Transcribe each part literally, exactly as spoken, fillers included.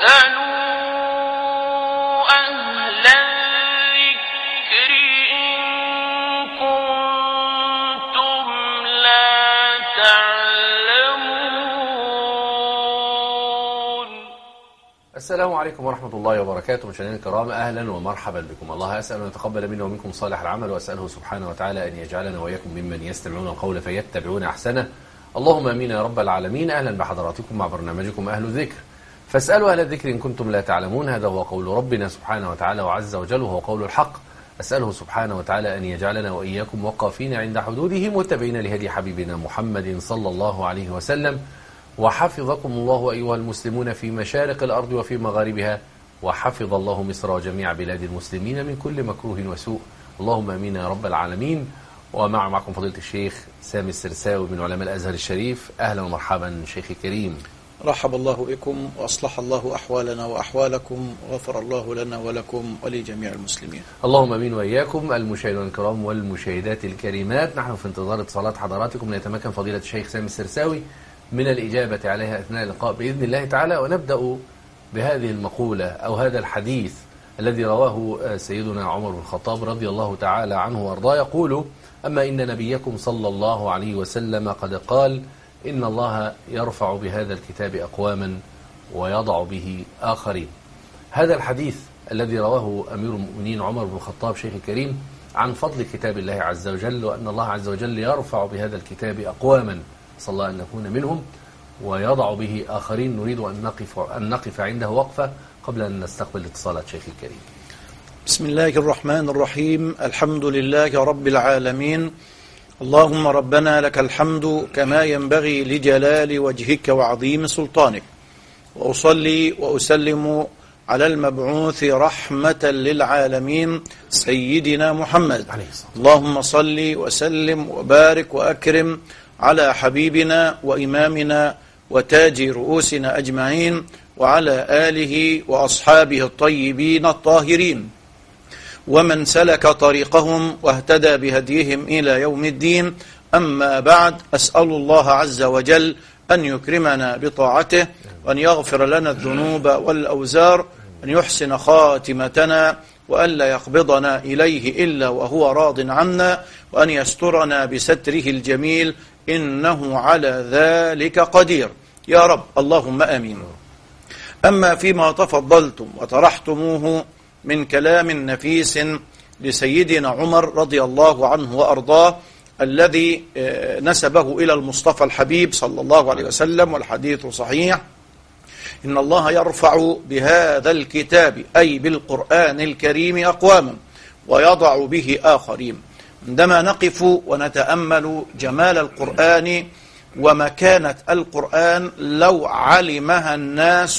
السلام عليكم ورحمة الله وبركاته. مشاهدينا الكرام، أهلا ومرحبا بكم. الله أسأل أن يتقبل منا ومنكم صالح العمل، وأسأله سبحانه وتعالى أن يجعلنا وإياكم ممن يستمعون القول فيتبعون أحسنه. اللهم آمين يا رب العالمين. أهلا بحضراتكم مع برنامجكم أهل الذكر، فاسألوا أهل الذكر إن كنتم لا تعلمون. هذا هو قول ربنا سبحانه وتعالى وعز وجل، وهو قول الحق. أسأله سبحانه وتعالى أن يجعلنا وإياكم وقافين عند حدوده متبعين لهدي حبيبنا محمد صلى الله عليه وسلم. وحفظكم الله أيها المسلمون في مشارق الأرض وفي مغاربها، وحفظ الله مصر وجميع بلاد المسلمين من كل مكروه وسوء. اللهم آمين يا رب العالمين. ومع معكم فضيلة الشيخ سامي السرساوي من علماء الأزهر الشريف. أهلا ومرحبا شيخي الكريم. رحب الله بكم وأصلح الله أحوالنا وأحوالكم، وغفر الله لنا ولكم ولجميع المسلمين. اللهم آمين وإياكم. المشاهدين الكرام والمشاهدات الكريمات، نحن في انتظار اتصالات حضراتكم ليتمكن فضيلة الشيخ سامي السرساوي من الإجابة عليها أثناء اللقاء بإذن الله تعالى. ونبدأ بهذه المقولة أو هذا الحديث الذي رواه سيدنا عمر بن الخطاب رضي الله تعالى عنه وارضاه، يقول: أما إن نبيكم صلى الله عليه وسلم قد قال إن الله يرفع بهذا الكتاب أقواما ويضع به آخرين. هذا الحديث الذي رواه أمير المؤمنين عمر بن الخطاب شيخ الكريم عن فضل كتاب الله عز وجل، وأن الله عز وجل يرفع بهذا الكتاب أقواما، صلى الله أن نكون منهم، ويضع به آخرين. نريد أن نقف, أن نقف عنده وقفة قبل أن نستقبل اتصالات شيخ الكريم. بسم الله الرحمن الرحيم. الحمد لله رب العالمين. اللهم ربنا لك الحمد كما ينبغي لجلال وجهك وعظيم سلطانك، وأصلي وأسلم على المبعوث رحمة للعالمين سيدنا محمد. اللهم صل وسلم وبارك وأكرم على حبيبنا وإمامنا وتاج رؤوسنا أجمعين، وعلى آله وأصحابه الطيبين الطاهرين، ومن سلك طريقهم واهتدى بهديهم إلى يوم الدين. أما بعد، أسأل الله عز وجل أن يكرمنا بطاعته، وأن يغفر لنا الذنوب والأوزار، أن يحسن خاتمتنا، وأن لا يقبضنا إليه إلا وهو راض عنا، وأن يسترنا بستره الجميل، إنه على ذلك قدير يا رب، اللهم آمين. أما فيما تفضلتم وطرحتموه من كلام نفيس لسيدنا عمر رضي الله عنه وأرضاه، الذي نسبه إلى المصطفى الحبيب صلى الله عليه وسلم، والحديث صحيح: إن الله يرفع بهذا الكتاب، أي بالقرآن الكريم، أقواما ويضع به آخرين. عندما نقف ونتأمل جمال القرآن ومكانة القرآن، لو علمها الناس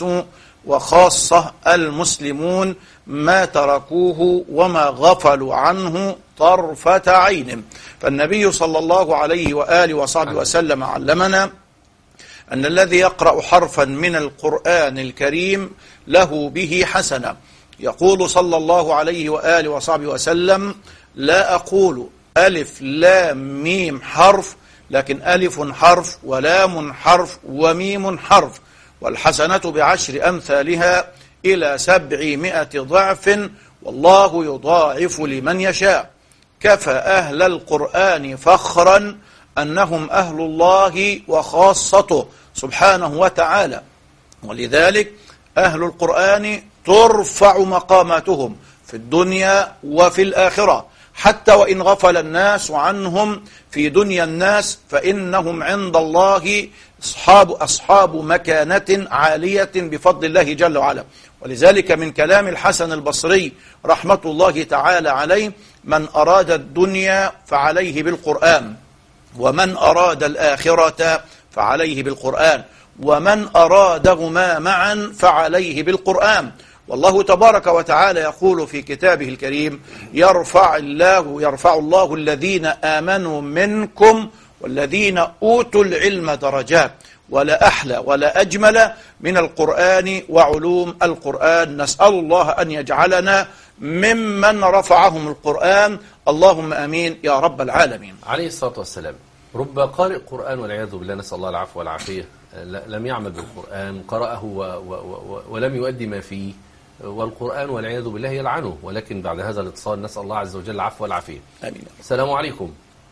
وخاصة المسلمون ما تركوه وما غفلوا عنه طرفة عين. فالنبي صلى الله عليه وآله وصحبه وسلم علمنا أن الذي يقرأ حرفا من القرآن الكريم له به حسنة. يقول صلى الله عليه وآله وصحبه وسلم: لا أقول ألف لام ميم حرف، لكن ألف حرف ولام حرف وميم حرف، والحسنة بعشر أمثالها إلى سبعمائة ضعف، والله يضاعف لمن يشاء. كفى أهل القرآن فخرا أنهم أهل الله وخاصته سبحانه وتعالى، ولذلك أهل القرآن ترفع مقاماتهم في الدنيا وفي الآخرة، حتى وإن غفل الناس عنهم في دنيا الناس، فإنهم عند الله أصحاب, أصحاب مكانة عالية بفضل الله جل وعلا. ولذلك من كلام الحسن البصري رحمة الله تعالى عليه: من أراد الدنيا فعليه بالقرآن، ومن أراد الآخرة فعليه بالقرآن، ومن أرادهما معا فعليه بالقرآن. والله تبارك وتعالى يقول في كتابه الكريم: يرفع الله يرفع الله الذين آمنوا منكم والذين أوتوا العلم درجات. ولا أحلى ولا أجمل من القرآن وعلوم القرآن. نسأل الله أن يجعلنا ممن رفعهم القرآن، اللهم آمين يا رب العالمين. عليه الصلاة والسلام. رب قارئ قرآن والعياذ بالله، نسأل الله العفو والعافية، لم يعمل بالقرآن، قرأه و و و ولم يؤدي ما فيه، والقرآن والعياذ بالله يلعنه. ولكن بعد هذا الاتصال نسأل الله عز وجل العفو والعافية. آمين. السلام عليكم.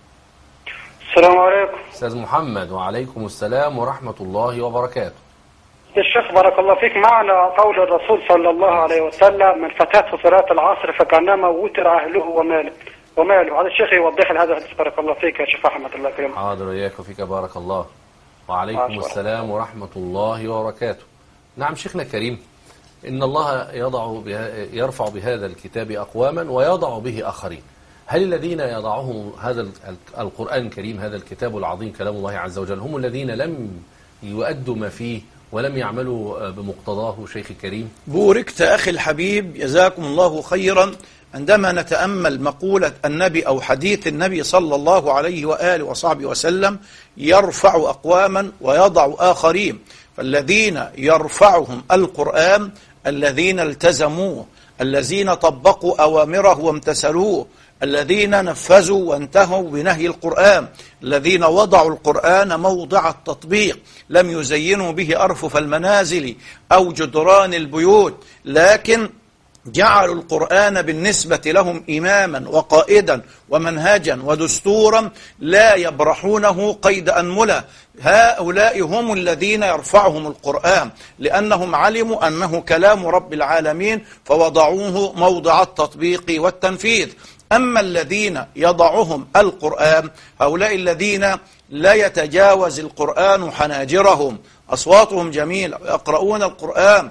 السلام عليكم أستاذ محمد. وعليكم السلام ورحمة الله وبركاته. الشيخ بارك الله فيك، معنا قول الرسول صلى الله عليه وسلم: من فاتته صلاة العصر فكأنما وتر أهله وماله وماله. هذا الشيخ يوضح لي هذا الحديث. بارك الله فيك يا شيخ أحمد، الله يكرمك. حاضر، وإياك وفيك بارك الله. وعليكم السلام ورحمة الله وبركاته. نعم شيخنا الكريم، إن الله يضع بها يرفع بهذا الكتاب أقواما ويضع به آخرين. هل الذين يضعهم هذا القرآن الكريم، هذا الكتاب العظيم كلام الله عز وجل، هم الذين لم يؤدوا ما فيه ولم يعملوا بمقتضاه شيخ الكريم؟ بوركت أخي الحبيب، جزاكم الله خيرا. عندما نتأمل مقولة النبي أو حديث النبي صلى الله عليه وآله وصحبه وسلم: يرفع أقواما ويضع آخرين، فالذين يرفعهم القرآن الذين التزموه، الذين طبقوا أوامره وامتثلوه، الذين نفذوا وانتهوا بنهي القرآن، الذين وضعوا القرآن موضع التطبيق، لم يزينوا به أرفف المنازل أو جدران البيوت، لكن جعلوا القرآن بالنسبة لهم إماما وقائدا ومنهاجا ودستورا لا يبرحونه قيد أنملة. هؤلاء هم الذين يرفعهم القرآن، لأنهم علموا أنه كلام رب العالمين فوضعوه موضع التطبيق والتنفيذ. أما الذين يضعهم القرآن، هؤلاء الذين لا يتجاوز القرآن حناجرهم، أصواتهم جميلة، يقرؤون القرآن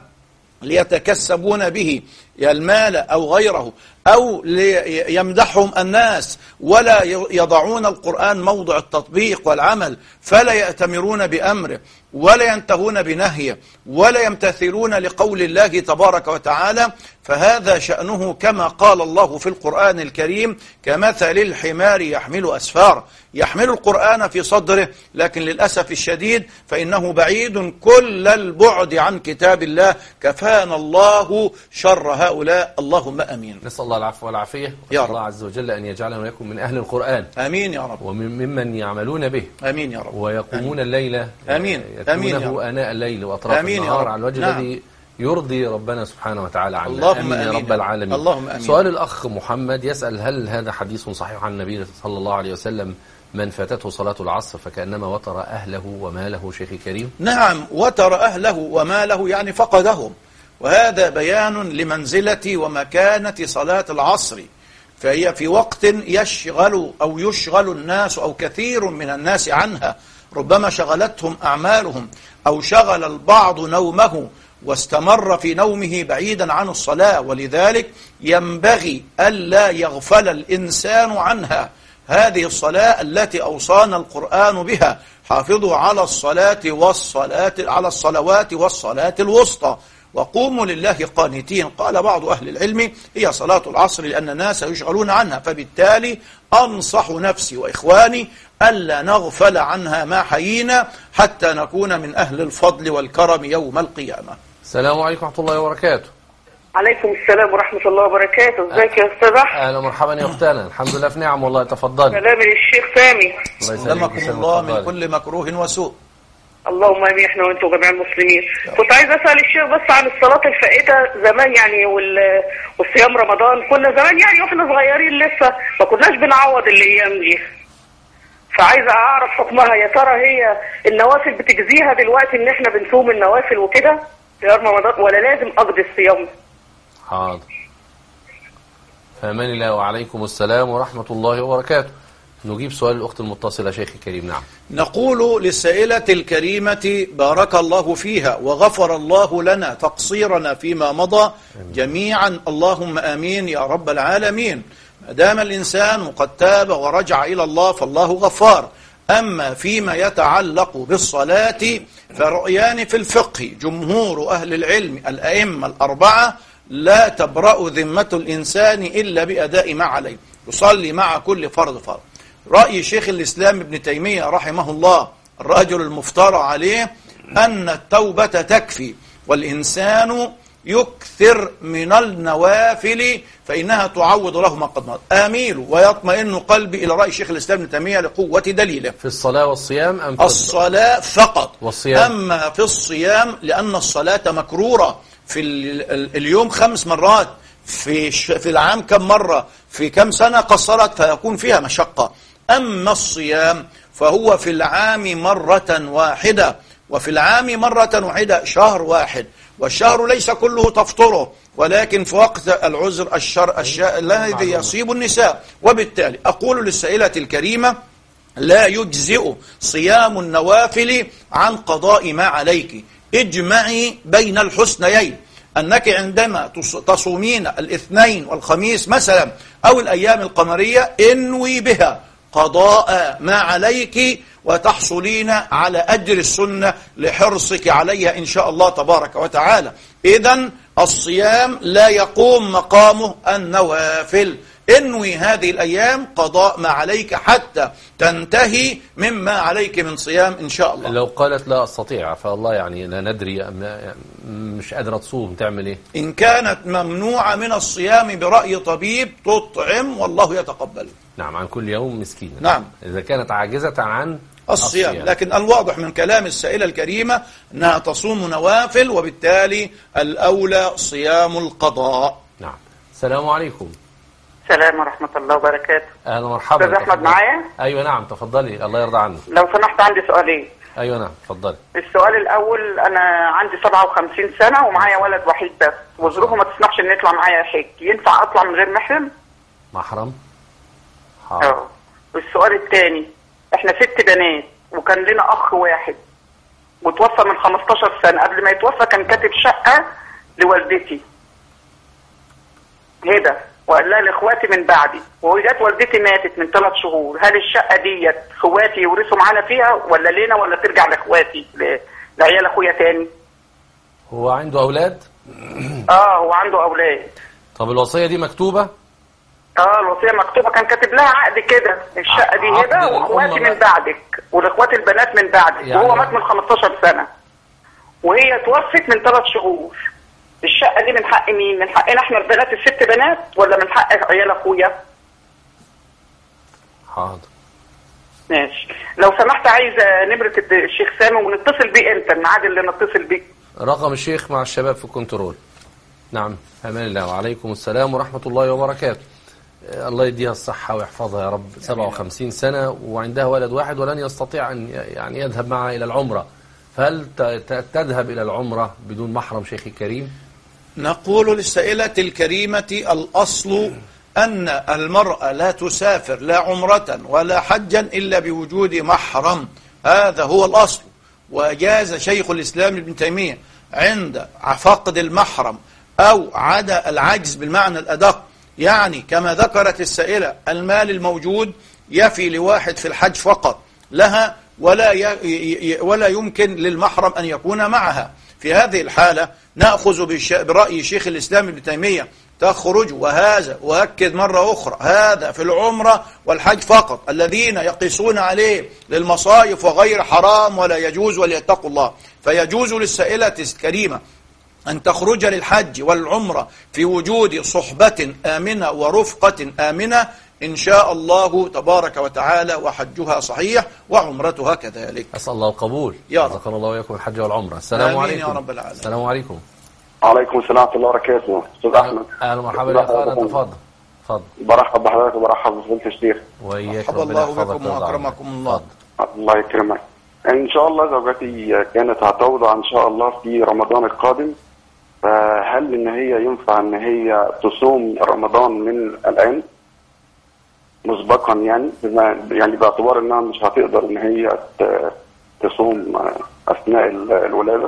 ليتكسبون به المال أو غيره، أو ليمدحهم الناس، ولا يضعون القرآن موضع التطبيق والعمل، فلا يأتمرون بأمره ولا ينتهون بنهيه ولا يمتثلون لقول الله تبارك وتعالى. فهذا شأنه كما قال الله في القرآن الكريم: كمثل الحمار يحمل أسفار. يحمل القرآن في صدره، لكن للأسف الشديد فإنه بعيد كل البعد عن كتاب الله. كفانا الله شر هؤلاء، اللهم أمين. نسأل الله العفو والعافية، يا رب. الله عز وجل أن يجعلنا ويكون من أهل القرآن. آمين يا رب. وممن يعملون به. آمين يا رب. ويقومون آمين. الليل. آمين. آمين يتلونه آناء الليل وأطراف آمين النهار على الوجه نعم. الذي يرضي ربنا سبحانه وتعالى عنا. اللهم آمين يا آمين. رب العالمين. اللهم آمين. سؤال الأخ محمد يسأل: هل هذا حديث صحيح عن النبي صلى الله عليه وسلم: من فاتته صلاة العصر فكأنما وتر أهله وماله؟ شيخ كريم. نعم، وتر أهله وماله يعني فقدهم، وهذا بيان لمنزلة ومكانة صلاة العصر، فهي في وقت يشغل أو يشغل الناس أو كثير من الناس عنها، ربما شغلتهم أعمالهم أو شغل البعض نومه واستمر في نومه بعيدا عن الصلاة، ولذلك ينبغي ألا يغفل الإنسان عنها. هذه الصلاة التي أوصانا القرآن بها: حافظوا على الصلاة والصلاة على الصلوات والصلاة الوسطى وقوموا لله قانتين. قال بعض أهل العلم: هي صلاة العصر لأن الناس يشغلون عنها، فبالتالي أنصح نفسي وإخواني ألا نغفل عنها ما حيينا حتى نكون من أهل الفضل والكرم يوم القيامة. السلام عليكم ورحمة الله وبركاته. عليكم السلام ورحمة الله وبركاته. ازيك يا أستاذ أحمد؟ أهلا مرحبا يا أختنا، الحمد لله في نعم والله. تفضل. سلام للشيخ سامي. سلمكم الله من كل مكروه وسوء. اللهم امين، احنا وانتم جميع المسلمين. كنت عايز اسال الشيخ بس عن الصلاه الفائته زمان يعني والصيام رمضان. كنا زمان يعني واحنا صغيرين لسه ما كناش بنعوض الايام دي، فعايزه اعرف حكمها. يا ترى هي النوافل بتجزيها دلوقتي ان احنا بنصوم النوافل وكده صيام رمضان، ولا لازم اقضي الصيام؟ حاضر. فامان الله. وعليكم السلام ورحمه الله وبركاته. نجيب سؤال الأخت المتصلة شيخ الكريم. نعم. نقول للسائلة الكريمة: بارك الله فيها وغفر الله لنا تقصيرنا فيما مضى جميعا، اللهم آمين يا رب العالمين. ما دام الإنسان قد تاب ورجع إلى الله فالله غفار. أما فيما يتعلق بالصلاة فرؤيان في الفقه: جمهور أهل العلم الأئمة الأربعة لا تبرأ ذمة الإنسان إلا بأداء ما عليه، يصلي مع كل فرض فرض. رأي شيخ الإسلام ابن تيمية رحمه الله الرجل المفترى عليه أن التوبة تكفي، والإنسان يكثر من النوافل فإنها تعوض له ما قد مضى. آميل ويطمئن قلبي إلى رأي شيخ الإسلام ابن تيمية لقوة دليله. في الصلاة والصيام أم في الصلاة فقط والصيام؟ أما في الصيام لأن الصلاة مكرورة في اليوم خمس مرات، في في العام كم مرة، في كم سنة قصرت فيكون فيها مشقة. أما الصيام فهو في العام مرة واحدة، وفي العام مرة واحدة شهر واحد، والشهر ليس كله تفطره، ولكن في وقت العذر الشر الشيء الذي يصيب النساء. وبالتالي أقول للسائلة الكريمة لا يجزئ صيام النوافل عن قضاء ما عليك. اجمعي بين الحسنيين، أنك عندما تصومين الاثنين والخميس مثلا أو الأيام القمرية انوي بها قضاء ما عليك وتحصلين على أجر السنة لحرصك عليها إن شاء الله تبارك وتعالى. إذن الصيام لا يقوم مقامه النوافل. انوي هذه الأيام قضاء ما عليك حتى تنتهي مما عليك من صيام إن شاء الله. لو قالت لا أستطيع فالله يعني لا ندري مش قادرة تصوم تعمل إيه؟ إن كانت ممنوعة من الصيام برأي طبيب تطعم والله يتقبل. نعم، عن كل يوم مسكين. نعم، إذا كانت عاجزة عن الصيام. الصيام. لكن الواضح من كلام السائلة الكريمة أنها تصوم نوافل، وبالتالي الأولى صيام القضاء. نعم. السلام عليكم. السلام ورحمة الله وبركاته. أهلا ومرحبا. أستاذ أحمد معايا؟ أيوة نعم، تفضلي الله يرضى عنك. لو سمحت عندي سؤالين. أيوة نعم تفضلي. السؤال الأول، أنا عندي سبعة وخمسين سنة ومعايا ولد وحيد بس، وظروفه ما تسمحش إن يطلع معايا حج، ينفع أطلع من غير محرم؟ محرم؟ اه. والسؤال الثاني، إحنا ست بنات وكان لنا أخ واحد وتوفى من خمستاشر سنة، قبل ما يتوفى كان كاتب شقة لوالدتي هبة، وقال لها لاخواتي من بعدي، وجت والدتي ماتت من ثلاث شهور، هل الشقه ديت اخواتي يورثوا معانا فيها ولا لينا ولا ترجع لاخواتي لعيال اخويا تاني؟ هو عنده اولاد؟ اه هو عنده اولاد. طب الوصيه دي مكتوبه؟ اه الوصيه مكتوبه، كان كاتب لها عقد كده، الشقه دي هبه واخواتي من بعدك والاخوات البنات من بعدك، يعني وهو مات من خمستاشر سنه وهي توفت من ثلاث شهور. الشقة دي من حق مين؟ من حقنا احنا البنات الست بنات ولا من حق عيال اخويا؟ حاضر. ماشي. لو سمحت عايزة نمرة الشيخ سامي ونتصل بيه امتى؟ الميعاد اللي نتصل بيه؟ رقم الشيخ مع الشباب في الكنترول. نعم، امان الله. وعليكم السلام ورحمة الله وبركاته. الله يديها الصحة ويحفظها يا رب. سبعة وخمسين سنة وعندها ولد واحد ولن يستطيع أن يعني يذهب معها إلى العمرة، فهل تذهب إلى العمرة بدون محرم شيخي الكريم؟ نقول للسائلة الكريمة الأصل أن المرأة لا تسافر لا عمرة ولا حجا إلا بوجود محرم، هذا هو الأصل. وجاز شيخ الإسلام ابن تيمية عند فقد المحرم أو عدا العجز بالمعنى الأدق، يعني كما ذكرت السائلة المال الموجود يفي لواحد في الحج فقط لها، ولا ي... ولا يمكن للمحرم أن يكون معها. في هذه الحالة نأخذ برأي شيخ الإسلام ابن تيمية تخرج، وهذا وأكد مرة أخرى هذا في العمرة والحج فقط، الذين يقيسون عليه للمصايف وغير حرام ولا يجوز وليتقوا الله. فيجوز للسائلة الكريمة أن تخرج للحج والعمرة في وجود صحبة آمنة ورفقة آمنة إن شاء الله تبارك وتعالى، وحجها صحيح وعمرتها كذلك. أسأل الله القبول. يا رب. رزقنا الله وإياكم الحج والعمرة. السلام عليكم. يا رب العالمين. السلام عليكم. وعليكم السلام ورحمة الله وبركاته. أستاذ أحمد. أهلا ومرحبا يا أخوانا، تفضل. تفضل. برحب بحضرتك وبرحب بفضيلة الشيخ. وإياك. مرحبا الله بكم وأكرمكم الله. الله يكرمك. إن شاء الله زوجتي كانت هتوضع إن شاء الله في رمضان القادم، فهل إن هي ينفع إن هي تصوم رمضان من الآن مسبقا، يعني بما يعني باعتبار إنها مش هتقدر إن هي تصوم أثناء الولادة؟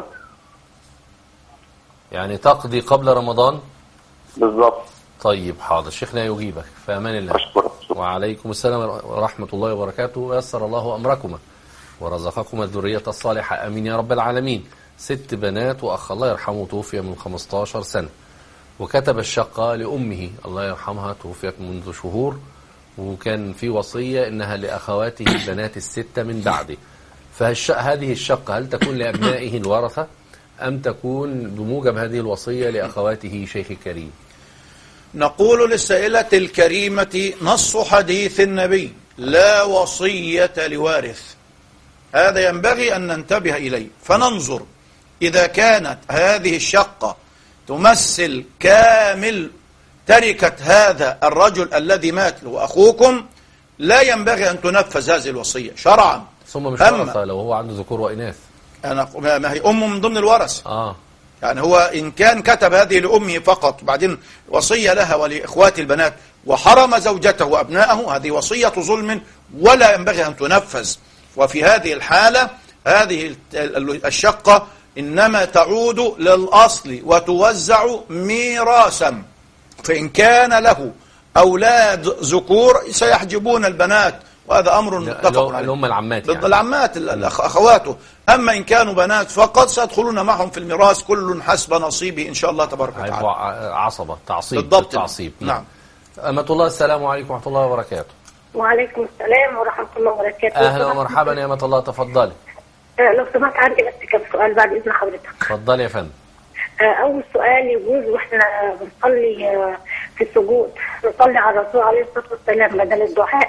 يعني تقضي قبل رمضان؟ بالضبط. طيب حاضر، شيخنا يجيبك في أمان الله. أشكرك. وعليكم السلام ورحمة الله وبركاته، ويسر الله أمركما ورزقكما الذرية الصالحة، أمين يا رب العالمين. ست بنات وأخ الله يرحمه توفي من خمستاشر سنة، وكتب الشقة لأمه الله يرحمها توفيت منذ شهور، وكان في وصية إنها لأخواته البنات الستة من بعده. فهذه الشقة هل تكون لأبنائه الورثة أم تكون بموجب هذه الوصية لأخواته شيخ الكريم؟ نقول للسائلة الكريمة نص حديث النبي لا وصية لوارث، هذا ينبغي أن ننتبه إليه، فننظر إذا كانت هذه الشقة تمثل كامل تركة هذا الرجل الذي مات له أخوكم، لا ينبغي أن تنفذ هذه الوصية شرعا. ثم مش ورثة لو هو عنده ذكور وإناث، أنا ما هي أمه من ضمن الورثة. آه. يعني هو إن كان كتب هذه لأمه فقط وبعدين وصية لها ولإخوات البنات وحرم زوجته وأبنائه، هذه وصية ظلم ولا ينبغي أن تنفذ. وفي هذه الحالة هذه الشقة إنما تعود للأصل وتوزع ميراثا، فإن كان له أولاد ذكور سيحجبون البنات، وهذا أمر متفق عليه. الأم العمات يعني. العمات أخواته. أما إن كانوا بنات فقط سيدخلون معهم في الميراث كل حسب نصيبه إن شاء الله تبارك وتعالى. عصبة تعصيب. بالضبط. تعصيب. نعم. أمة الله، السلام عليكم ورحمة الله وبركاته. وعليكم السلام ورحمة الله وبركاته. أهلا ومرحبا يا أمة الله، تفضلي. أه لو سمحت عندي بس كم سؤال بعد إذن حضرتك. تفضلي يا فندم. أه أول سؤال، يجوز وإحنا بنصلي أه في السجود نصلي على الرسول عليه الصلاة والسلام بدل الدعاء؟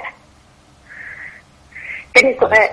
ثاني سؤال.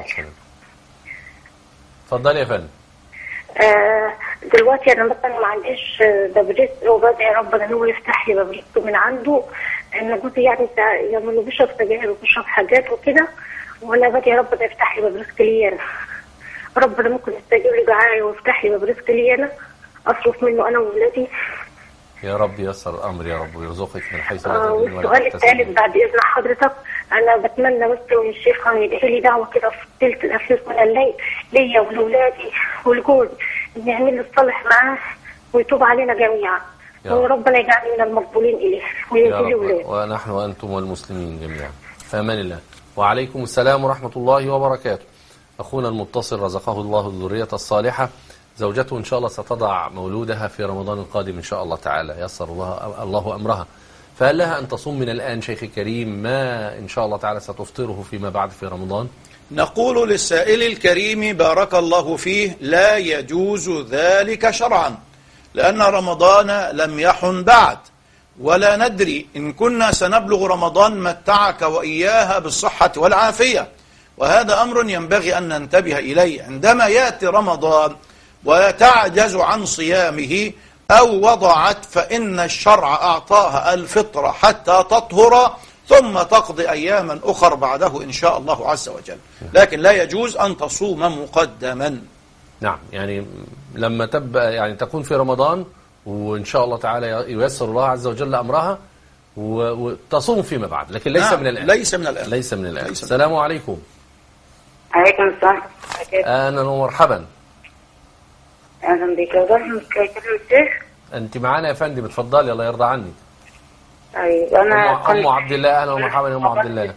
تفضلي يا فندم. آه دلوقتي انا مثلا ما عنديش باب رزق وبدعي ربنا ان هو يفتح لي باب رزق من عنده، ان جوزي يعني يعني بيشرب سجاير وبيشرب حاجات وكده، وانا بدعي ربنا يفتح لي باب رزق لي انا. ربنا ممكن يستجيب لي دعائي ويفتح لي باب رزق لي انا اصرف منه انا واولادي. يا رب ييسر الامر يا رب ويرزقك من حيث لا تحتسب. والسؤال الثالث بعد اذن حضرتك، انا بتمنى بس من الشيخ ان يدعي لي دعوه كده في الثلث الاخير من الليل ليا ولاولادي والجوز، ان يعمل لي الصالح معاه ويتوب علينا جميعا، وربنا يجعلنا من المقبولين اليه وينجي لي ولادي. ونحن وانتم والمسلمين جميعا في امان الله. وعليكم السلام ورحمه الله وبركاته. اخونا المتصل رزقه الله الذريه الصالحه، زوجته إن شاء الله ستضع مولودها في رمضان القادم إن شاء الله تعالى، يسر الله الله أمرها، فهل لها أن تصوم من الآن شيخ الكريم ما إن شاء الله تعالى ستفطره فيما بعد في رمضان؟ نقول للسائل الكريم بارك الله فيه لا يجوز ذلك شرعا، لأن رمضان لم يحن بعد، ولا ندري إن كنا سنبلغ رمضان متعك وإياها بالصحة والعافية، وهذا أمر ينبغي أن ننتبه إليه. عندما يأتي رمضان وتعجز عن صيامه أو وضعت، فإن الشرع أعطاها الفطرة حتى تطهر ثم تقضي أياما أخر بعده إن شاء الله عز وجل، لكن لا يجوز أن تصوم مقدما. نعم، يعني لما تبقى يعني تكون في رمضان وإن شاء الله تعالى ييسر الله عز وجل أمرها وتصوم فيما بعد، لكن ليس نعم. من الآن. ليس من الآن. ليس من الآن. السلام عليكم. عليكم السلام. أهلا ومرحبا. اهلا بك. لو كلمة الشيخ. انت معانا يا فندم، اتفضلي الله يرضى عنك. ايوه انا ام عبد الله. اهلا ومرحبا يا ام عبد الله.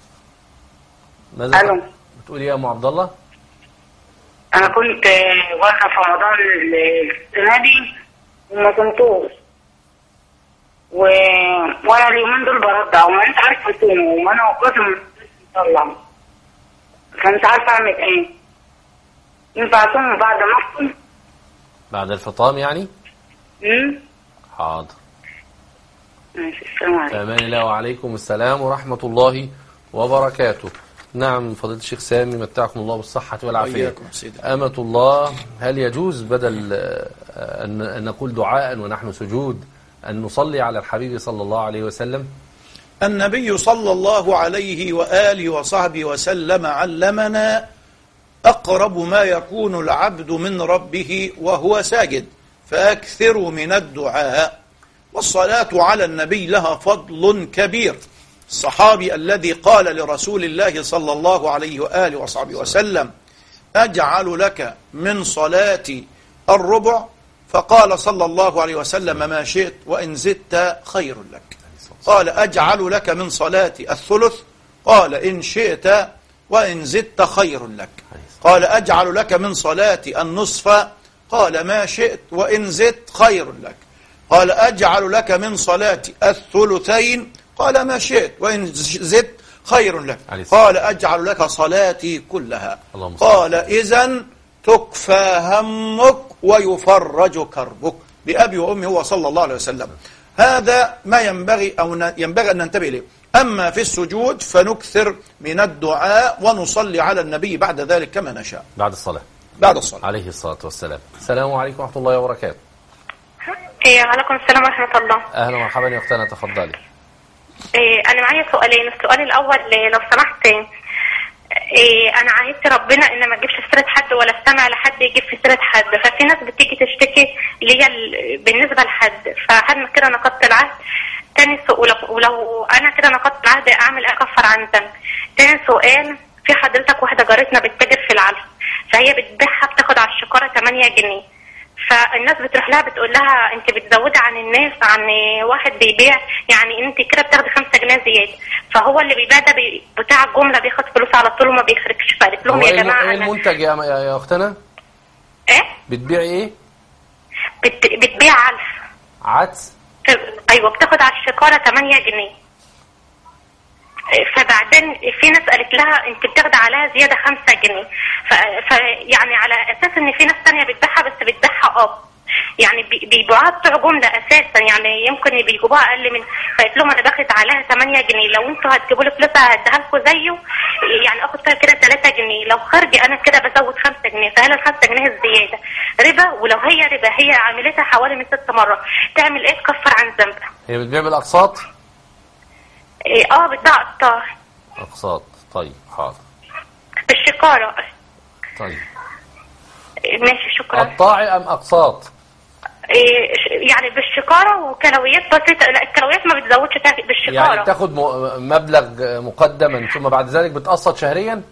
ماذا الو بتقولي يا ام عبد الله؟ انا كنت واقفه في رمضان السنه دي وما صمتوش، و... وانا اليومين دول برضع وما انت عارفه اصوم، وانا واخواتي مطلع، فمش عارفه اعمل ايه. ينفع اصوم بعد ما افطر؟ بعد الفطام يعني؟ امم حاضر. ماشي. السلام عليكم. امان الله. وعليكم السلام ورحمه الله وبركاته. نعم فضيلة الشيخ سامي، متعكم الله بالصحة والعافية. أمة الله، هل يجوز بدل أن نقول دعاء ونحن سجود أن نصلي على الحبيب صلى الله عليه وسلم؟ النبي صلى الله عليه وآله وصحبه وسلم علمنا أقرب ما يكون العبد من ربه وهو ساجد، فأكثروا من الدعاء. والصلاة على النبي لها فضل كبير. الصحابي الذي قال لرسول الله صلى الله عليه وآله وصحبه وسلم أجعل لك من صلاتي الربع، فقال صلى الله عليه وسلم ما شئت وإن زدت خير لك. قال أجعل لك من صلاتي الثلث، قال إن شئت وإن زدت خير لك. قال أجعل لك من صلاتي النصف، قال ما شئت وإن زدت خير لك. قال أجعل لك من صلاتي الثلثين، قال ما شئت وإن زدت خير لك. قال أجعل لك صلاتي كلها. قال إذن تكفى همك ويفرج كربك، بأبي وأمي هو صلى الله عليه وسلم. هذا ما ينبغي أو ينبغي أن ننتبه إليه. أما في السجود فنكثر من الدعاء ونصلي على النبي بعد ذلك كما نشاء. بعد الصلاة بعد الصلاة عليه الصلاة والسلام. السلام عليكم ورحمة الله وبركاته. إيه عليكم السلام ورحمة الله. أهلا ومرحبا يا أختنا، تفضلي. إيه أنا معايا سؤالين. السؤال الأول لو سمحت، إيه أنا عايزت ربنا إن ما أجيبش سيرة حد ولا استمع لحد يجيب في سيرة حد، ففي ناس بتيجي تشتكي ليا بالنسبة لحد، فهل كده نقضت العهد؟ تاني سؤال، ولو أنا كده نقضت العهد أعمل أكفر عن ذنب؟ تاني سؤال، في حضرتك واحدة جارتنا بتتاجر في العلف، فهي بتبيعها بتاخد على الشكارة ثمانية جنيه، فالناس بتروح لها بتقول لها انت بتزودي عن الناس، عن واحد بيبيع يعني انت كده بتاخدي خمسة جنيه زياده، فهو اللي بيبيع ده بي بتاع الجمله بياخد فلوس على طول وما بيخرجش. فقالت لهم يا جماعه ايه المنتج يا يا اختنا؟ ايه بتبيعي ايه؟ بت... بتبيع علف عدس. ايوه بتاخد على الشكاره ثمانية جنيه، فبعدين في ناس قالت لها انت بتاخدي عليها زياده خمسة جنيه، فيعني على اساس ان في ناس ثانيه بتبيعها بس بتبيعها اه يعني بيبيعوها بتوع جمله اساسا، يعني يمكن بيجيبوها اقل من، فقلت لهم انا باخد عليها ثمانية جنيه، لو انتوا هتجيبوا لي فلوسها هديها لكم زيه، يعني اخد فيها كده ثلاثة جنيه، لو خارجي انا كده بزود خمسة جنيه، فهل ال خمسة جنيه الزياده ربا؟ ولو هي ربا هي عملتها حوالي من ست مرات، تعمل ايه تكفر عن ذنبها؟ هي بتبيع بالاقساط؟ ايه اه بتاع قطاع اقساط. طيب حاضر. بالشكاره. طيب ماشي شكرا. قطاعي ام اقساط؟ إيه يعني بالشكاره وكلويات بسيطه، لا الكلويات ما بتزودش بالشكاره، يعني بتاخد مبلغ مقدما ثم بعد ذلك بتقسط شهريا؟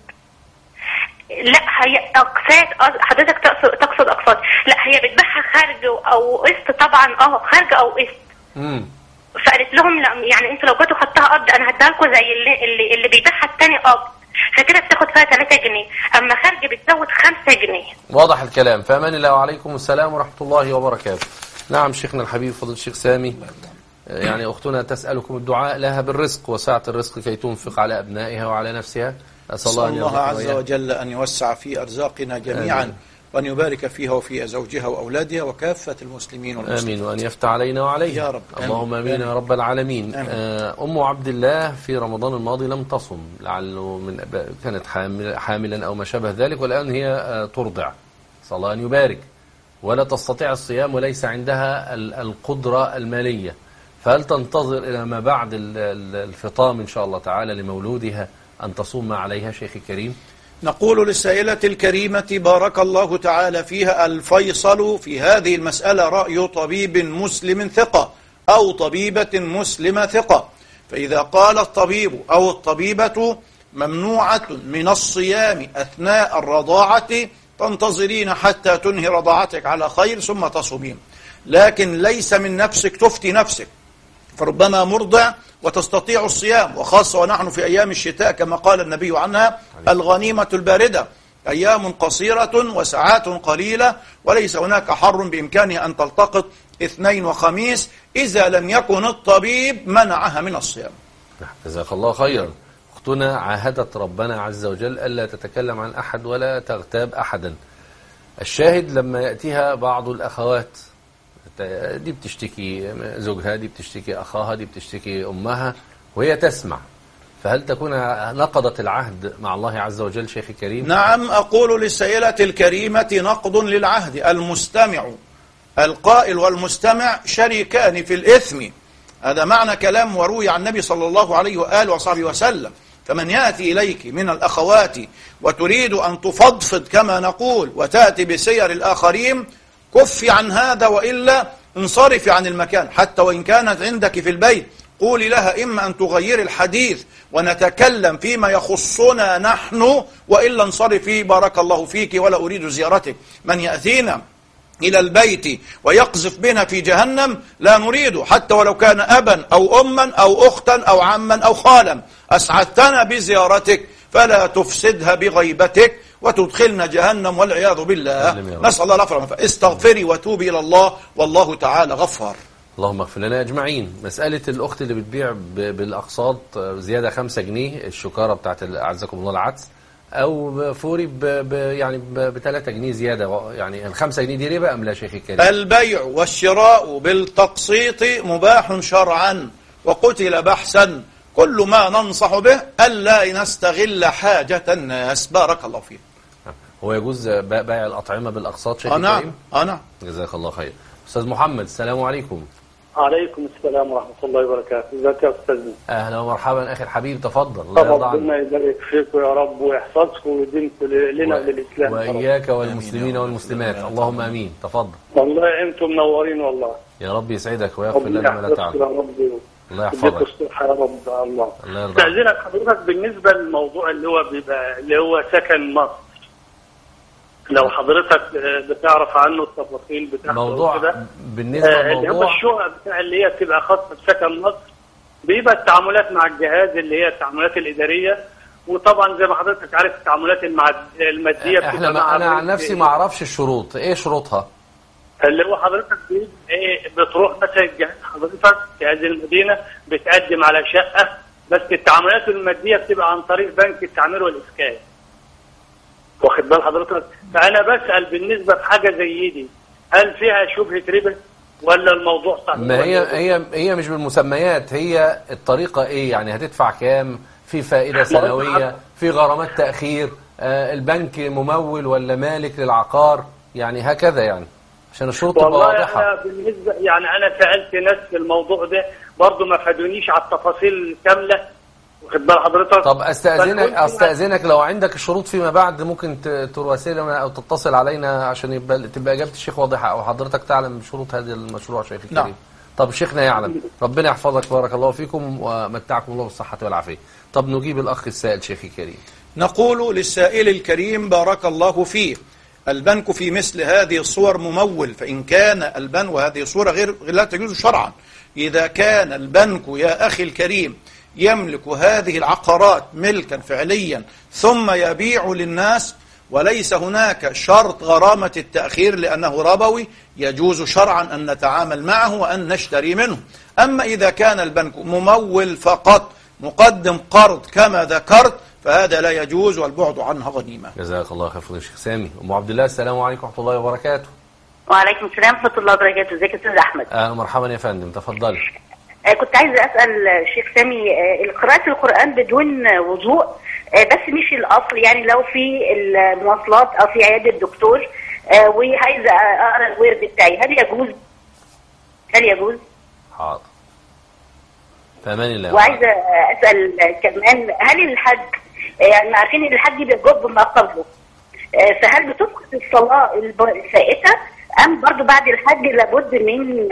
لا هي اقساط، حضرتك تقصد تقصد اقساط، لا هي بتبيعها خارج او قسط طبعا، اه خارج او قسط. امم فقالت لهم لا يعني انتوا لو جيتوا خدتها قبض انا هديها لكم زي اللي اللي, اللي بيبيعها الثاني قبض، فكده بتاخد فيها ثلاثة جنيه، اما خارج بتزود خمسة جنيه. واضح الكلام. فامان الله وعليكم السلام ورحمه الله وبركاته. نعم شيخنا الحبيب فضل الشيخ سامي، يعني اختنا تسالكم الدعاء لها بالرزق وسعه الرزق كي تنفق على ابنائها وعلى نفسها. اسال الله, الله عز وجل ان يوسع في ارزاقنا جميعا. آمين. وأن يبارك فيها وفي زوجها وأولادها وكافة المسلمين والمسلمين. آمين. وأن يفتح علينا وعليه يا رب. اللهم آمين يا رب العالمين. أم عبد الله في رمضان الماضي لم تصم، لعله من كانت حامل حاملا أو ما شابه ذلك، والآن هي ترضع، صلى الله أن يبارك، ولا تستطيع الصيام وليس عندها القدرة المالية، فهل تنتظر إلى ما بعد الفطام إن شاء الله تعالى لمولودها أن تصوم ما عليها شيخي الكريم؟ نقول للسائلة الكريمة بارك الله تعالى فيها، الفيصل في هذه المسألة رأي طبيب مسلم ثقة أو طبيبة مسلمة ثقة، فإذا قال الطبيب أو الطبيبة ممنوعة من الصيام أثناء الرضاعة تنتظرين حتى تنهي رضاعتك على خير ثم تصومين، لكن ليس من نفسك تفتي نفسك، فربما مرضع وتستطيع الصيام، وخاصة ونحن في أيام الشتاء كما قال النبي عنها الغنيمة الباردة، أيام قصيرة وساعات قليلة، وليس هناك حر بإمكانها أن تلتقط اثنين وخميس إذا لم يكن الطبيب منعها من الصيام. جزاك الله خيرا. أختنا عاهدت ربنا عز وجل ألا تتكلم عن أحد ولا تغتاب أحدا. الشاهد لما يأتيها بعض الأخوات، دي بتشتكي زوجها، دي بتشتكي أخاها، دي بتشتكي أمها، وهي تسمع، فهل تكون نقضت العهد مع الله عز وجل شيخي الكريم؟ نعم، أقول للسائلة الكريمة نقض للعهد. المستمع القائل والمستمع شريكان في الإثم، هذا معنى كلام وروي عن النبي صلى الله عليه وآله وصحبه وسلم. فمن يأتي إليك من الأخوات وتريد أن تفضفض كما نقول وتأتي بسير الآخرين، كفي عن هذا، وإلا انصرفي عن المكان، حتى وإن كانت عندك في البيت قولي لها إما أن تغير الحديث ونتكلم فيما يخصنا نحن، وإلا انصرفي بارك الله فيك ولا أريد زيارتك. من يأتينا إلى البيت ويقذف بنا في جهنم لا نريده، حتى ولو كان أبا أو أما أو أختا أو عما أو خالا. أسعدتنا بزيارتك فلا تفسدها بغيبتك وتدخلنا جهنم والعياذ بالله. نسأل الله العفو والعافية. استغفري وتوبي إلى الله والله تعالى غفار. اللهم اغفر لنا أجمعين. مسألة الأخت اللي بتبيع بالأقساط زيادة خمسة جنيه، الشكارة بتاعت أعزكم الله العدس، أو فوري ب ب يعني ب ثلاثة جنيه زيادة، يعني الخمسة جنيه دي ربا أم لا شيخ الكريم؟ البيع والشراء بالتقسيط مباح شرعا وقتل بحثا، كل ما ننصح به ألا نستغل حاجة الناس. بارك الله فيك. هو يجوز بيع الأطعمة بالأقساط شيخ أنا الكريم؟ أنا جزاك الله خير. أستاذ محمد السلام عليكم. عليكم السلام ورحمة الله وبركاته. ازيك يا أستاذنا؟ أهلا ومرحبا أخي الحبيب، تفضل. الله يرضى عنك. ربنا يبارك فيكم يا رب ويحفظكم ويدينكم لنا و... وللإسلام وإياك والمسلمين والمسلمات، اللهم أمين. تفضل. والله أنتم منورين والله. يا رب يسعدك ويغفر لنا ما لا تعلم. يا رب الله يحفظك. الصحة يا رب. الله. الله يرضى عنك. استأذنك حضرتك بالنسبة للموضوع اللي هو بيبقى اللي هو سكن مصر، لو حضرتك بتعرف عنه التفاصيل بتاعته موضوع كده. بالنسبة اللي هو للموضوع الشقق بتاع اللي هي بتبقى خاصة بسكن مصر، بيبقى التعاملات مع الجهاز اللي هي التعاملات الإدارية، وطبعا زي ما حضرتك عارف التعاملات المادية. احنا ما انا عن نفسي ما اعرفش الشروط، ايه شروطها؟ اللي هو حضرتك ايه بتروح مثلا الجهاز، حضرتك جهاز المدينة بتقدم على شقة، بس التعاملات المادية بتبقى عن طريق بنك التعمير والإسكان، واخد بال حضرتك؟ فأنا بسأل بالنسبة في حاجة زي دي، هل فيها شبهة ربا ولا الموضوع صح؟ ما هي هي هي مش بالمسميات، هي الطريقة ايه؟ يعني هتدفع كام؟ في فائدة سنوية؟ في غرامات تأخير؟ آه البنك ممول ولا مالك للعقار؟ يعني هكذا، يعني عشان الشروط تبقى واضحة. والله أنا بالنسبة يعني أنا سألت ناس في الموضوع ده برضه ما فادونيش على التفاصيل الكاملة، واخد بال حضرتك؟ طب استأذنك استأذنك لو عندك الشروط فيما بعد ممكن تراسلنا او تتصل علينا عشان يبقى تبقى اجابه الشيخ واضحه، او حضرتك تعلم شروط هذا المشروع شيخ الكريم. نعم. طب شيخنا يعلم، ربنا يحفظك، بارك الله فيكم ومتعكم الله بالصحه والعافيه. طب نجيب الاخ السائل شيخ الكريم. نقول للسائل الكريم بارك الله فيه، البنك في مثل هذه الصور ممول، فإن كان البنك وهذه الصورة غير لا تجوز شرعا. إذا كان البنك يا أخي الكريم يملك هذه العقارات ملكا فعليا ثم يبيع للناس وليس هناك شرط غرامة التأخير لأنه ربوي، يجوز شرعا أن نتعامل معه وأن نشتري منه. أما إذا كان البنك ممول فقط مقدم قرض كما ذكرت فهذا لا يجوز والبعد عنها غنيمة. جزاك الله خير فضيلة الشيخ سامي. أم عبد الله السلام عليكم ورحمة الله وبركاته. وعليكم السلام ورحمة الله وبركاته. ازيك يا أستاذ أحمد؟ أهلا مرحبا يا فندم، تفضلي. كنت عايزة أسأل الشيخ سامي، قراءة القرآن بدون وضوء بس مش الأصل، يعني لو في المواصلات أو في عيادة الدكتور وعايزة أقرأ الورد بتاعي، هل يجوز؟ هل يجوز؟ حاضر. فأمان الله. وعايزة أسأل كمان، هل الحج، يعني عارفين ان الحج بيجب ما قبله، فهل بتسقط الصلاة الفائتة أم برضو بعد الحج لابد من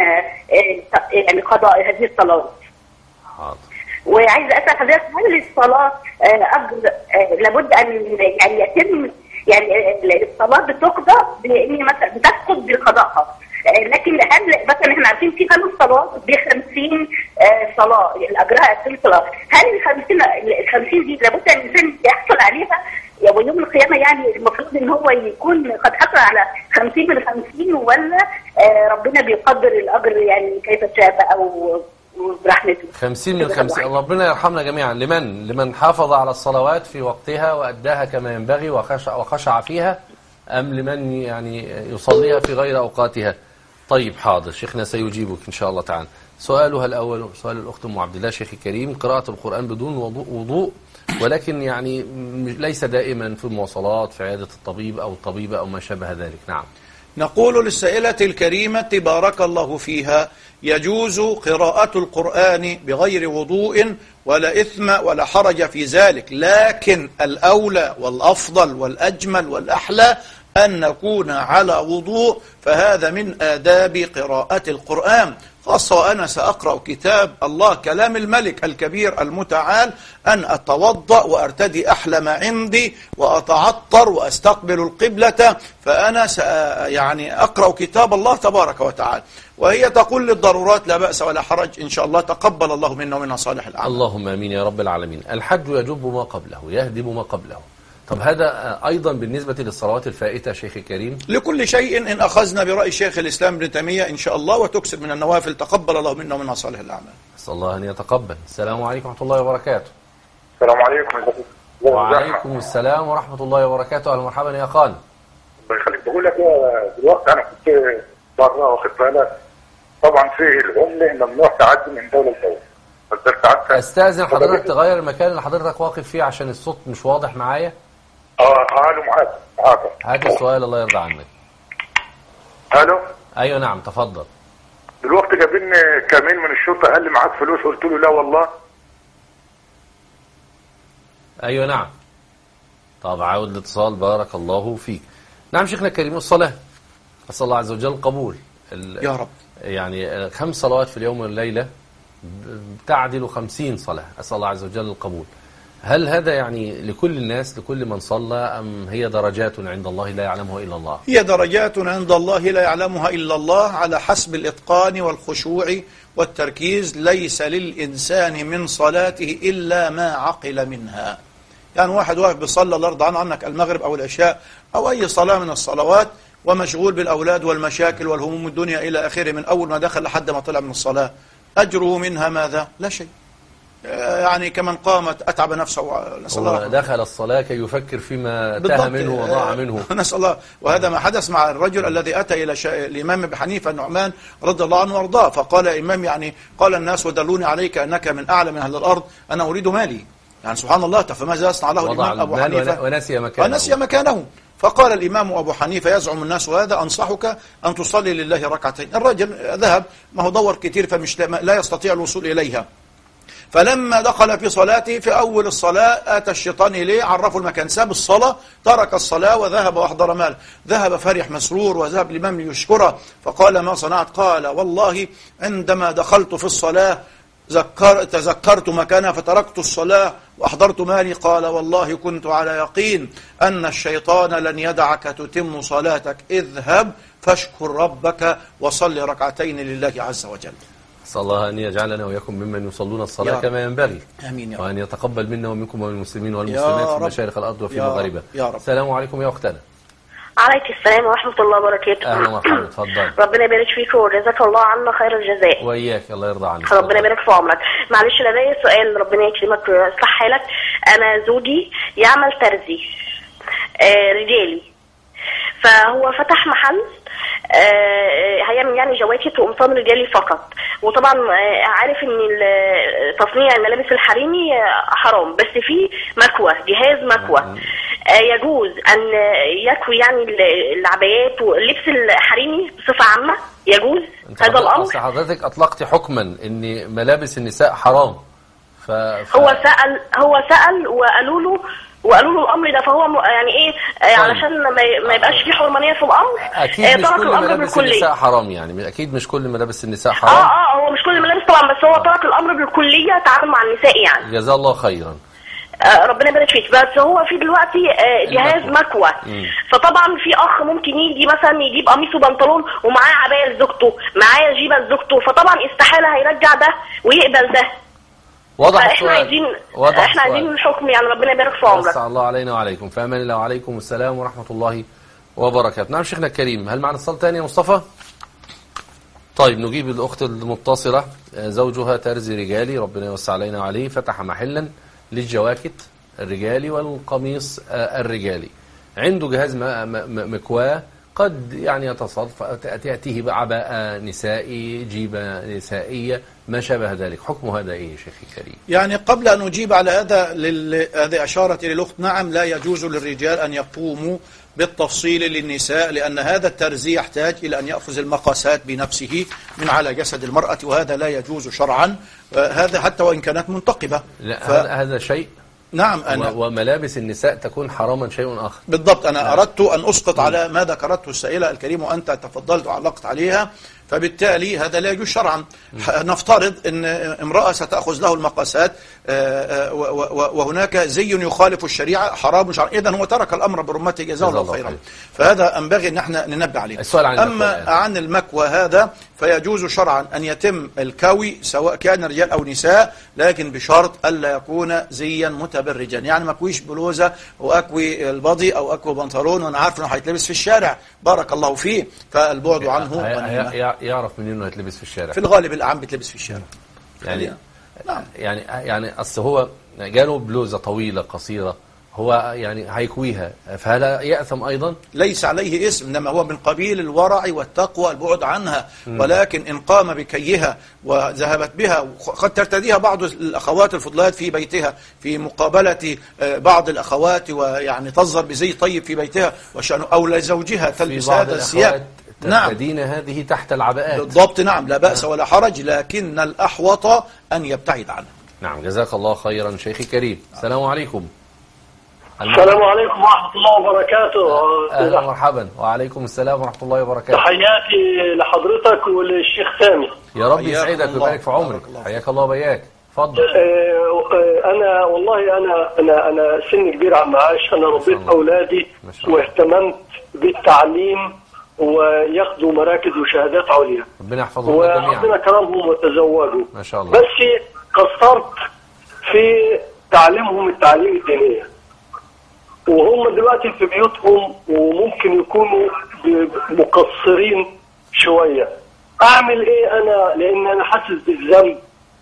يعني قضاء هذه الصلاة؟ حاضر. وعايزة أسأل حضرتك، هل الصلاة أجر لابد أن يعني يتم، يعني الصلاة بتقضى بإن مثلا بتسقط بقضائها، لكن هل مثلا احنا عارفين في خمس صلوات ب خمسين صلاة أجرها ألفين صلاة، هل ال خمسين دي لابد أن الإنسان يحصل عليها ويوم القيامة، يعني المفروض ان هو يكون قد حصل على خمسين من خمسين، ولا ربنا بيقدر الأجر يعني كيف شاء أو برحمته؟ خمسين من خمسين، ربنا يرحمنا جميعا. لمن لمن حافظ على الصلوات في وقتها وأداها كما ينبغي وخشع, وخشع فيها، أم لمن يعني يصليها في غير أوقاتها؟ طيب حاضر، شيخنا سيجيبك إن شاء الله تعالى. سؤالها الأول، سؤال الأخت أم عبد الله شيخ الكريم، قراءة القرآن بدون وضوء, وضوء ولكن يعني ليس دائما في المواصلات، في عيادة الطبيب أو الطبيبة أو ما شابه ذلك. نعم. نقول للسائلة الكريمة بارك الله فيها، يجوز قراءة القرآن بغير وضوء ولا إثم ولا حرج في ذلك، لكن الأولى والأفضل والأجمل والأحلى أن نكون على وضوء، فهذا من آداب قراءة القرآن، خاصة وأنا سأقرأ كتاب الله كلام الملك الكبير المتعال، أن أتوضأ وأرتدي أحلى ما عندي وأتعطر وأستقبل القبلة، فأنا يعني أقرأ كتاب الله تبارك وتعالى، وهي تقول للضرورات لا بأس ولا حرج إن شاء الله، تقبل الله منا ومنا صالح الأعمال. اللهم آمين يا رب العالمين. الحج يجب ما قبله، يهدم ما قبله. طب هذا أيضا بالنسبة للصلوات الفائتة شيخ الكريم؟ لكل شيء إن أخذنا برأي شيخ الإسلام ابن تيمية إن شاء الله، وتكسب من النوافل، تقبل الله منا ومنا صالح الأعمال. أسأل الله أن يتقبل. السلام عليكم ورحمة الله وبركاته. السلام عليكم. وعليكم السلام ورحمة الله وبركاته. أهلا ومرحبا يا أخوان. الله يخليك. بقول لك دلوقتي أنا كنت بره واخد بالك، طبعا في العملة ممنوع تعدي من دولة لدولة. أستاذن حضرتك تغير المكان اللي حضرتك واقف فيه عشان الصوت مش واضح معايا. اه الو معاك معاك. هات السؤال الله يرضى عنك. الو. ايوه نعم تفضل. دلوقتي جابين كمين من الشرطه قال لي معاك فلوس، قلت له لا والله. ايوه نعم. طب عاود الاتصال بارك الله فيك. نعم شيخنا الكريم، الصلاه اسال الله عز وجل القبول يا رب. يعني خمس صلوات في اليوم والليله تعدل خمسين صلاه، اسال الله عز وجل القبول. هل هذا يعني لكل الناس لكل من صلى أم هي درجات عند الله لا يعلمها إلا الله؟ هي درجات عند الله لا يعلمها إلا الله على حسب الإتقان والخشوع والتركيز. ليس للإنسان من صلاته إلا ما عقل منها. يعني واحد واقف بيصلي الله يرضى عنك المغرب أو العشاء أو أي صلاة من الصلوات ومشغول بالأولاد والمشاكل والهموم الدنيا إلى آخره من أول ما دخل لحد ما طلع من الصلاة، أجره منها ماذا؟ لا شيء. يعني كمن قامت أتعب نفسه. نسأل الله دخل الصلاة كي يفكر فيما تاه منه وضاع منه. نسأل الله. وهذا ما حدث مع الرجل الذي أتى إلى الإمام أبي حنيفة النعمان رضي الله عنه وارضاه، فقال الإمام يعني قال الناس ودلوني عليك أنك من أعلم أهل الأرض، أنا أريد مالي. يعني سبحان الله، فماذا يصنع له الإمام أبو حنيفة؟ ونسي مكانه. ونسي مكانه. فقال الإمام أبو حنيفة يزعم الناس هذا، أنصحك أن تصلي لله ركعتين. الرجل ذهب، ما هو دور كتير فمش لا يستطيع الوصول إليها. فلما دخل في صلاته في أول الصلاة آتى الشيطان إليه، عرفه المكان، ساب الصلاة، ترك الصلاة وذهب وأحضر مال. ذهب فرح مسرور وذهب الإمام ليشكره، فقال ما صنعت؟ قال والله عندما دخلت في الصلاة ذكر تذكرت مكانها فتركت الصلاة وأحضرت مالي. قال والله كنت على يقين أن الشيطان لن يدعك تتم صلاتك، اذهب فاشكر ربك وصل ركعتين لله عز وجل. أسأل الله أن يجعلنا وإياكم ممن يصلون الصلاة كما ينبغي. آمين يا رب. وأن يتقبل منا ومنكم ومن المسلمين والمسلمات في مشارق الأرض وفي مغاربها. السلام عليكم يا أختنا. عليك السلام ورحمة الله وبركاته. أهلا ومرحبا، اتفضل. ربنا يبارك فيك وجزاك الله عنا خير الجزاء. وإياك، الله يرضى عنك. ربنا يبارك في عمرك. معلش لدي سؤال، ربنا يكرمك ويصلح حالك. أنا زوجي يعمل ترزي آه رجالي، فهو فتح محل آه هيعمل يعني جواكت وقمصان رجالي فقط، وطبعا آه عارف ان تصنيع الملابس الحريمي حرام، بس في مكوى، جهاز مكوى آه يجوز ان يكوي يعني العبايات واللبس الحريمي بصفة عامة، يجوز هذا الامر؟ حضرتك اطلقت حكما ان ملابس النساء حرام. ف... ف... هو سأل هو سأل وقالوا له وقالوا له الامر ده، فهو يعني ايه آه طيب. علشان ما يبقاش في حرمانيه في الامر. اكيد آه مش كل ملابس النساء حرام، يعني اكيد مش كل ملابس النساء حرام. اه اه هو مش كل الملابس طبعا، بس هو ترك الامر بالكليه تعامل مع النساء يعني. جزاه الله خيرا. آه ربنا يبارك فيك. بس هو في دلوقتي آه جهاز مكوى، فطبعا في اخ ممكن يجي مثلا يجيب قميص وبنطلون ومعاه عبايه لزوجته، معاه جيبه لزوجته، فطبعا استحاله هيرجع ده ويقبل ده. واضح احنا السؤال. عايزين واضح احنا السؤال. عايزين الحكم يعني، ربنا يبارك في عمرك. أسأل الله علينا وعليكم. في امان الله وعليكم السلام ورحمه الله وبركاته. نعم شيخنا الكريم، هل معنا اتصال ثاني يا مصطفى؟ طيب نجيب الاخت المتصله. زوجها ترزي رجالي ربنا يوسع علينا وعليه، فتح محلا للجواكت الرجالي والقميص الرجالي، عنده جهاز مكواه، قد يعني يتصرف تأتيه بعباءة نسائي، جيبة نسائية، ما شابه ذلك. حكم هذا ايه يا شيخي الكريم؟ يعني قبل أن أجيب على هذا لل... هذه أشارت للأخت، نعم لا يجوز للرجال أن يقوموا بالتفصيل للنساء، لأن هذا الترزي يحتاج إلى أن يأخذ المقاسات بنفسه من على جسد المرأة، وهذا لا يجوز شرعا، هذا حتى وإن كانت منتقبة. لا ف... هذا شيء. نعم أنا وملابس النساء تكون حراما شيء آخر. بالضبط. أنا نعم. أردت أن أسقط على ما ذكرته السائلة الكريم وأنت تفضلت وعلقت عليها، فبالتالي هذا لا يجوز شرعا. نفترض أن امرأة ستأخذ له المقاسات وهناك زي يخالف الشريعة حرام شرعا، إذن هو ترك الأمر برمته جزاه الله خيرا، فهذا ينبغي أن احنا ننبه عليه. عن أما عن المكوى هذا فيجوز شرعا أن يتم الكوي سواء كان رجال أو نساء، لكن بشرط ألا يكون زيا متبرجا، يعني ما اكويش بلوزة وأكوي البضي أو أكوي بنطلون وأنا عارف أنه هيتلبس في الشارع بارك الله فيه، فالبعد عنه. يعرف منين انه يتلبس في الشارع؟ في الغالب العام بتلبس في الشارع. يعني نعم. يعني يعني اصل هو جاله بلوزه طويله قصيره، هو يعني هيكويها، فهل يأثم أيضا؟ ليس عليه اسم، إنما هو من قبيل الورع والتقوى البعد عنها. م. ولكن إن قام بكيها وذهبت بها، قد ترتديها بعض الأخوات الفضلات في بيتها في مقابلة بعض الأخوات، ويعني تظهر بزي طيب في بيتها وشأن، أو لزوجها تلبس هذا الثياب. نعم، ترتدين هذه تحت العباءات بالضبط. نعم، لا بأس ولا حرج، لكن الأحوط أن يبتعد عنها. نعم، جزاك الله خيرا شيخي كريم. السلام عليكم. السلام عليكم ورحمة الله وبركاته. أهلا ومرحبا. وعليكم السلام ورحمة الله وبركاته. تحياتي لحضرتك وللشيخ سامي. يا رب يسعدك ويبارك في عمرك. حياك الله وبياك. اتفضل. أنا والله أنا أنا أنا سن كبير على المعاش، أنا ربيت أولادي واهتممت بالتعليم وياخذوا مراكز وشهادات عليا. ربنا يحفظهم جميعا. وربنا كرمهم وتزوجوا. ما شاء الله. بس قصرت في تعليمهم التعليم الدينية. وهم دلوقتي في بيوتهم وممكن يكونوا مقصرين شوية. أعمل إيه أنا؟ لأن أنا حاسس بالذنب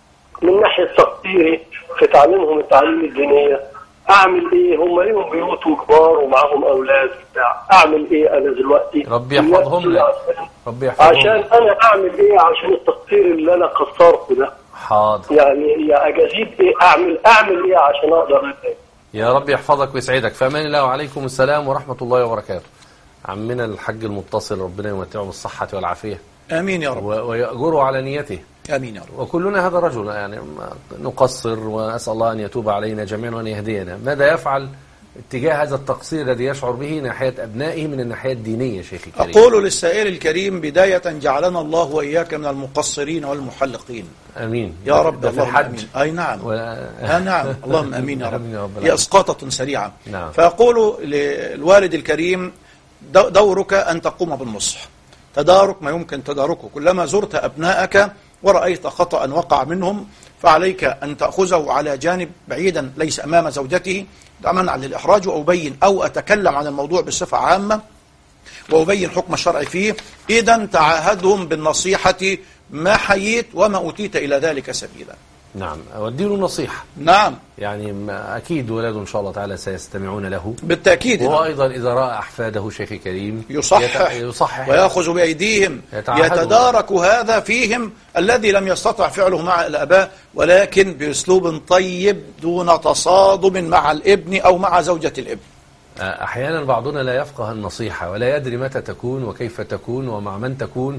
من ناحية تقديري في تعليمهم التعليم الدينية. أعمل إيه؟ هم ليهم بيوت كبار ومعهم أولاد بتاع. أعمل إيه أنا دلوقتي؟ ربي يحفظهم لك. ربي يحفظهم. عشان أنا أعمل إيه عشان التقصير اللي أنا قصرته ده؟ حاضر. يعني يا أجازيب إيه؟ أعمل أعمل إيه عشان أقدر أتابع؟ يا رب يحفظك ويسعدك. فأمان الله وعليكم السلام ورحمة الله وبركاته. عمنا الحج المتصل، ربنا يمتعه بالصحة والعافية. آمين يا رب. ويأجره على نيته. آمين يا رب. وكلنا هذا الرجل يعني نقصر، وأسأل الله أن يتوب علينا جميعا وأن يهدينا. ماذا يفعل اتجاه هذا التقصير الذي يشعر به ناحية أبنائه من الناحية الدينية شيخي الكريم؟ أقول للسائل الكريم بداية جعلنا الله وإياك من المقصرين والمحلقين. أمين يا رب. ده في الحج. أمين. أي نعم. و... آه نعم. اللهم أمين يا رب. رب هي إسقاطة سريعة. نعم. فأقول للوالد الكريم دورك أن تقوم بالنصح، تدارك ما يمكن تداركه. كلما زرت أبنائك ورأيت خطأ وقع منهم فعليك أن تأخذه على جانب بعيدا، ليس أمام زوجته، منع للإحراج، وأبين أو أتكلم عن الموضوع بصفة عامة وأبين حكم الشرع فيه. إذن تعاهدهم بالنصيحة ما حييت وما أوتيت إلى ذلك سبيلا. نعم، أودي له نصيحة. نعم، يعني أكيد ولاده إن شاء الله تعالى سيستمعون له بالتأكيد. وهو أيضا إذا رأى أحفاده شيخي كريم يصحح, يصحح ويأخذ بأيديهم، يتدارك هذا فيهم الذي لم يستطع فعله مع الآباء، ولكن بأسلوب طيب دون تصادم مع الابن أو مع زوجة الابن. أحيانا بعضنا لا يفقه النصيحة ولا يدري متى تكون وكيف تكون ومع من تكون،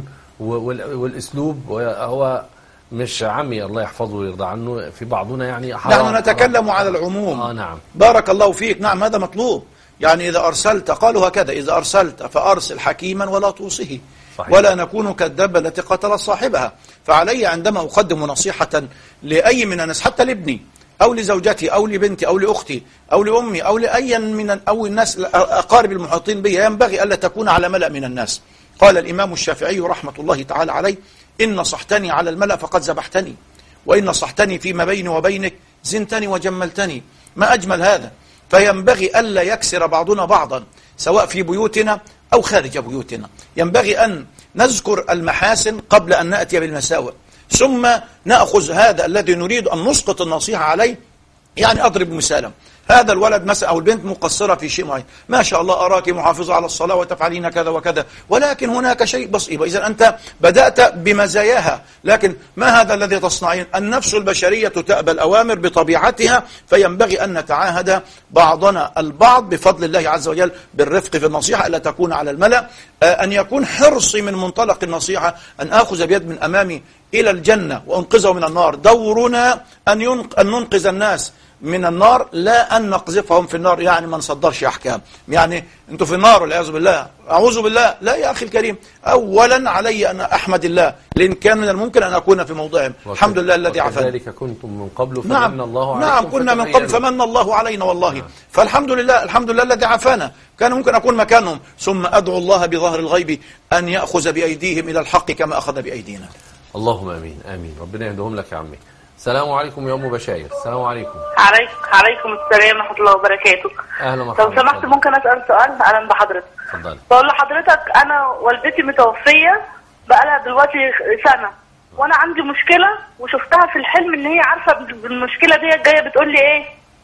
والأسلوب هو مش عمي الله يحفظه ويرضى عنه في بعضنا. يعني نحن نتكلم على العموم. آه نعم. بارك الله فيك. نعم، هذا مطلوب. يعني إذا أرسلت، قالوا هكذا، إذا أرسلت فأرسل حكيما ولا توصه. صحيح. ولا نكون كالدابة التي قتل صاحبها. فعلي عندما أقدم نصيحة لأي من الناس، حتى لابني أو لزوجتي أو لبنتي أو لأختي أو لأمي أو لأي من أو الناس أقارب المحيطين بي، ينبغي ألا تكون على ملأ من الناس. قال الإمام الشافعي رحمة الله تعالى عليه: إن صحتني على الملأ فقد ذبحتني، وإن صحتني فيما بيني وبينك زنتني وجملتني. ما أجمل هذا. فينبغي ألا يكسر بعضنا بعضا سواء في بيوتنا أو خارج بيوتنا. ينبغي أن نذكر المحاسن قبل أن نأتي بالمساوئ، ثم نأخذ هذا الذي نريد أن نسقط النصيحة عليه. يعني أضرب مثالا، هذا الولد مثلا أو البنت مقصرة في شيء معين، ما شاء الله أراك محافظة على الصلاة وتفعلين كذا وكذا، ولكن هناك شيء بسيط. إذا أنت بدأت بمزاياها، لكن ما هذا الذي تصنعين؟ النفس البشرية تأبى الأوامر بطبيعتها، فينبغي أن نتعاهد بعضنا البعض بفضل الله عز وجل بالرفق في النصيحة، ألا تكون على الملأ. أن يكون حرصي من منطلق النصيحة أن آخذ بيد من أمامي إلى الجنة وأنقذه من النار. دورنا أن ننقذ الناس من النار، لا أن نقذفهم في النار. يعني ما نصدرش أحكام، يعني أنتوا في النار والعياذ بالله، أعوذ بالله. لا يا أخي الكريم، أولا علي أن أحمد الله، لأن كان من الممكن أن أكون في موضعهم. الحمد لله الذي عافانا. وكذلك كنتم من قبل فمن نعم. الله عليكم. نعم، كنا من قبل فمن الله علينا والله. نعم. فالحمد لله، الحمد لله الذي عافانا. كان ممكن أكون مكانهم. ثم أدعو الله بظهر الغيب أن يأخذ بأيديهم إلى الحق كما أخذ بأيدينا. اللهم أمين آمين. ربنا يهدهم لك يا عمي. السلام عليكم يا أم بشاير. السلام عليكم. عليكم عليكم السلام ورحمة الله وبركاته. أهلا وسهلا. لو سمحت ممكن أسأل سؤال؟ أهلا بحضرتك. اتفضل. بقول لحضرتك أنا والدتي متوفية بقالها دلوقتي سنة، وأنا عندي مشكلة وشفتها في الحلم إن هي عارفة بالمشكلة دي جاية بتقول لي إيه؟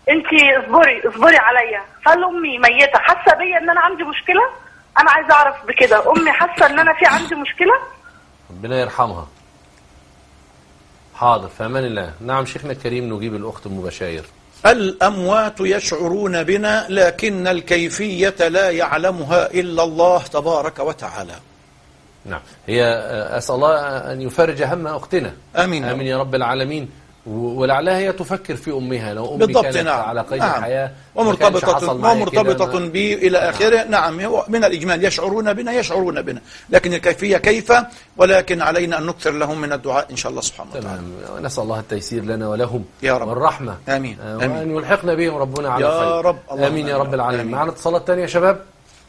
انت اصبري اصبري عليا. قال امي ميته حاسه بيا ان انا عندي مشكله، انا عايزه اعرف بكده امي حاسه ان انا في عندي مشكله. ربنا يرحمها. حاضر، في امان الله. نعم شيخنا الكريم، نجيب الاخت ام بشاير. الأموات يشعرون بنا لكن الكيفية لا يعلمها إلا الله تبارك وتعالى. نعم، هي أسأل الله أن يفرج هم أختنا. آمين آمين يا رب العالمين. ولعلها هي تفكر في أمها، لو أمي بالضبط كانت نعم. على قيد نعم. الحياة ومرتبطة, ومرتبطة بي إلى آخره. نعم, نعم. من الإجمال يشعرون بنا يشعرون بنا، لكن الكيفية كيف، ولكن علينا أن نكثر لهم من الدعاء إن شاء الله سبحانه وتعالى. تمام. نسأل الله التيسير لنا ولهم يا رب والرحمة. آمين. وأن آمين. يلحقنا بهم ربنا على يا خير رب. آمين يا رب العالمين. معنا اتصالات تانية يا شباب.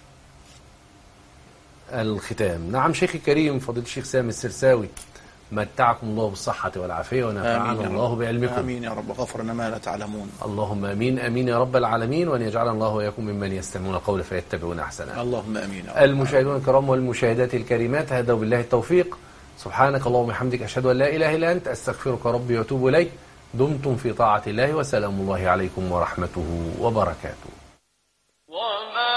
الختام. نعم شيخي الكريم فضيلة الشيخ سامي السرساوي، متعكم الله بالصحة والعافية ونفعنا الله بعلمكم. آمين يا رب، غفرنا ما لا تعلمون. اللهم آمين آمين يا رب العالمين، وأن يجعلنا الله وإياكم ممن يستمعون القول فيتبعون أحسنه. اللهم آمين. المشاهدون الكرام والمشاهدات الكريمات، هذا وبالله التوفيق. سبحانك اللهم وبحمدك، أشهد أن لا إله إلا أنت، أستغفرك ربي وأتوب إليك. دمتم في طاعة الله، وسلام الله عليكم ورحمته وبركاته.